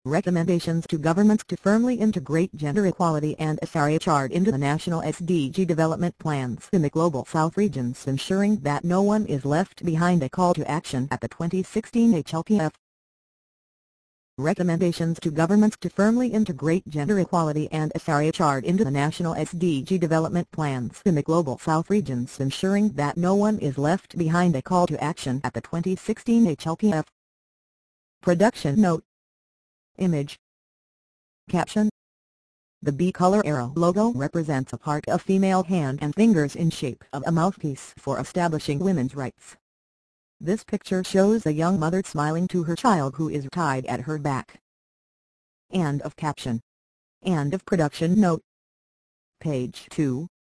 Recommendations to governments to firmly integrate gender equality and SRHR into the national SDG development plans in the Global South regions, ensuring that no one is left behind. A call to action at the 2016 HLPF. Recommendations to governments to firmly integrate gender equality and SRHR into the national SDG development plans in the Global South regions, ensuring that no one is left behind. A call to action at the 2016 HLPF. Production note. Image. Caption. The B-color arrow logo represents a part of female hand and fingers in shape of a mouthpiece for establishing women's rights. This picture shows a young mother smiling to her child who is tied at her back. End of caption. End of production note. Page 2.